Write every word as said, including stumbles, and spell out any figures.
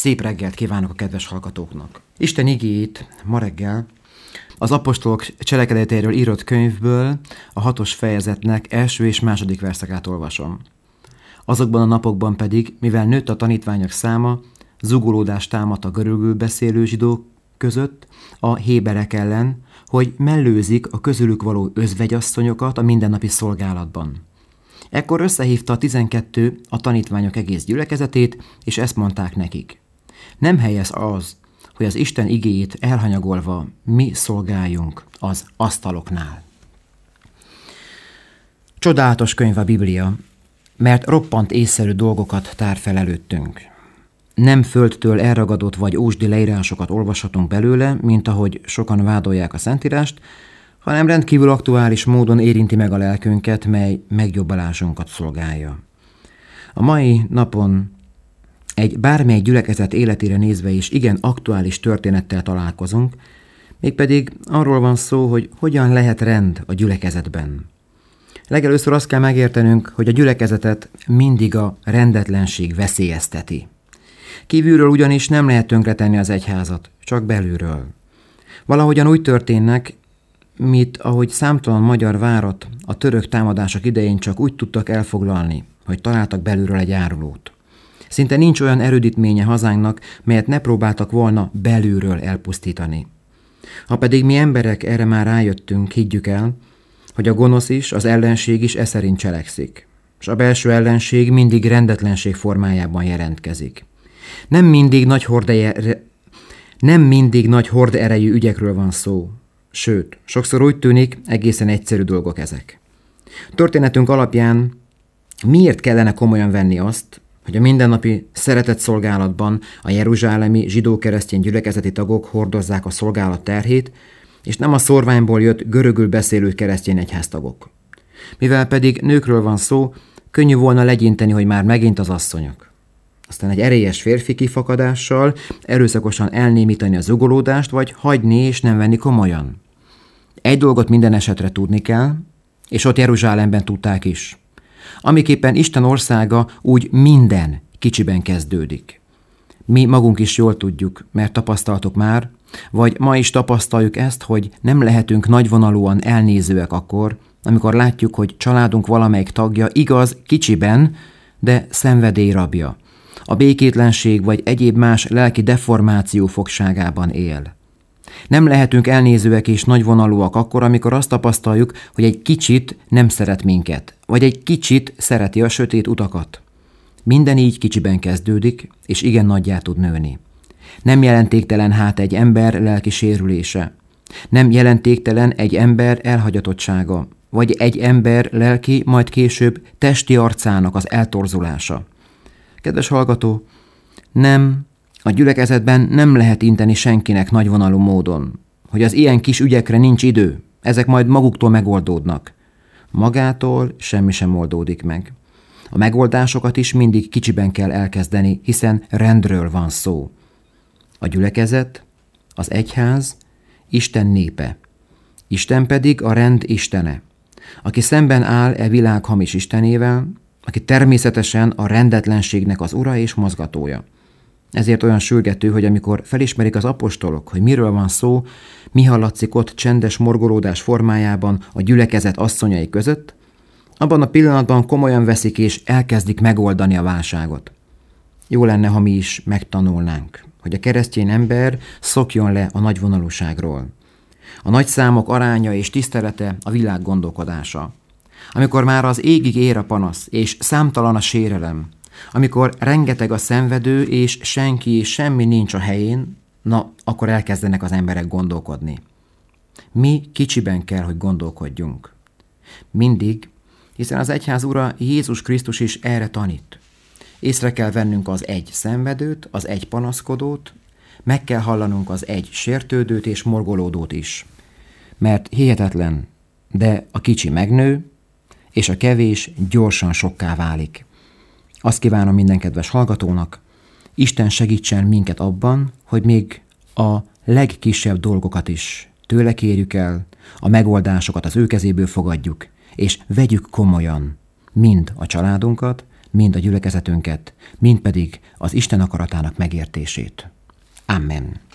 Szép reggelt kívánok a kedves hallgatóknak! Isten igéjét ma reggel az apostolok cselekedetéről írott könyvből a hatos fejezetnek első és második verszakát olvasom. Azokban a napokban pedig, mivel nőtt a tanítványok száma, zugolódást támadt a görögül beszélő zsidók között a héberek ellen, hogy mellőzik a közülük való özvegyasszonyokat a mindennapi szolgálatban. Ekkor összehívta a tizenkettő a tanítványok egész gyülekezetét, és ezt mondták nekik. Nem helyes az, hogy az Isten igéjét elhanyagolva mi szolgáljunk az asztaloknál. Csodálatos könyv a Biblia, mert roppant észszerű dolgokat tár fel előttünk. Nem földtől elragadott vagy ósdi leírásokat olvashatunk belőle, mint ahogy sokan vádolják a Szentírást, hanem rendkívül aktuális módon érinti meg a lelkünket, mely megjobbalásunkat szolgálja. A mai napon egy bármely gyülekezet életére nézve is igen aktuális történettel találkozunk, mégpedig arról van szó, hogy hogyan lehet rend a gyülekezetben. Legelőször azt kell megértenünk, hogy a gyülekezetet mindig a rendetlenség veszélyezteti. Kívülről ugyanis nem lehet tönkretenni az egyházat, csak belülről. Valahogyan úgy történnek, mint ahogy számtalan magyar várat a török támadások idején csak úgy tudtak elfoglalni, hogy találtak belülről egy árulót. Szinte nincs olyan erődítménye hazánknak, melyet ne próbáltak volna belülről elpusztítani. Ha pedig mi emberek erre már rájöttünk, higgyük el, hogy a gonosz is, az ellenség is e szerint cselekszik, és a belső ellenség mindig rendetlenség formájában jelentkezik. Nem mindig nagy hordeje, nem mindig nagy horde erejű ügyekről van szó, sőt, sokszor úgy tűnik, egészen egyszerű dolgok ezek. Történetünk alapján miért kellene komolyan venni azt, hogy a mindennapi szeretett szolgálatban a jeruzsálemi zsidó-keresztény gyülekezeti tagok hordozzák a szolgálat terhét, és nem a szorványból jött görögül beszélő keresztény egyháztagok. Mivel pedig nőkről van szó, könnyű volna legyinteni, hogy már megint az asszonyok. Aztán egy erélyes férfi kifakadással erőszakosan elnémítani a zugolódást, vagy hagyni és nem venni komolyan. Egy dolgot minden esetre tudni kell, és ott Jeruzsálemben tudták is. Amiképpen Isten országa úgy minden kicsiben kezdődik. Mi magunk is jól tudjuk, mert tapasztaltuk már, vagy ma is tapasztaljuk ezt, hogy nem lehetünk nagyvonalúan elnézőek akkor, amikor látjuk, hogy családunk valamelyik tagja igaz kicsiben, de szenvedély rabja. A békétlenség vagy egyéb más lelki deformáció fogságában él. Nem lehetünk elnézőek és nagyvonalúak akkor, amikor azt tapasztaljuk, hogy egy kicsit nem szeret minket, vagy egy kicsit szereti a sötét utakat. Minden így kicsiben kezdődik, és igen nagyjá tud nőni. Nem jelentéktelen hát egy ember lelki sérülése. Nem jelentéktelen egy ember elhagyatottsága, vagy egy ember lelki, majd később testi arcának az eltorzulása. Kedves hallgató, nem, a gyülekezetben nem lehet inteni senkinek nagyvonalú módon, hogy az ilyen kis ügyekre nincs idő, ezek majd maguktól megoldódnak. Magától semmi sem oldódik meg. A megoldásokat is mindig kicsiben kell elkezdeni, hiszen rendről van szó. A gyülekezet, az egyház, Isten népe. Isten pedig a rend istene, aki szemben áll e világ hamis istenével, aki természetesen a rendetlenségnek az ura és mozgatója. Ezért olyan sürgető, hogy amikor felismerik az apostolok, hogy miről van szó, mi hallatszik ott csendes morgolódás formájában a gyülekezet asszonyai között, abban a pillanatban komolyan veszik és elkezdik megoldani a válságot. Jó lenne, ha mi is megtanulnánk, hogy a keresztény ember szokjon le a nagyvonalúságról. A nagy számok aránya és tisztelete a világ gondolkodása. Amikor már az égig ér a panasz, és számtalan a sérelem, amikor rengeteg a szenvedő, és senki és semmi nincs a helyén, na, akkor elkezdenek az emberek gondolkodni. Mi kicsiben kell, hogy gondolkodjunk. Mindig, hiszen az egyház ura Jézus Krisztus is erre tanít. Észre kell vennünk az egy szenvedőt, az egy panaszkodót, meg kell hallanunk az egy sértődőt és morgolódót is. Mert hihetetlen, de a kicsi megnő, és a kevés gyorsan sokká válik. Azt kívánom minden kedves hallgatónak, Isten segítsen minket abban, hogy még a legkisebb dolgokat is tőle kérjük el, a megoldásokat az ő kezéből fogadjuk, és vegyük komolyan mind a családunkat, mind a gyülekezetünket, mind pedig az Isten akaratának megértését. Amen.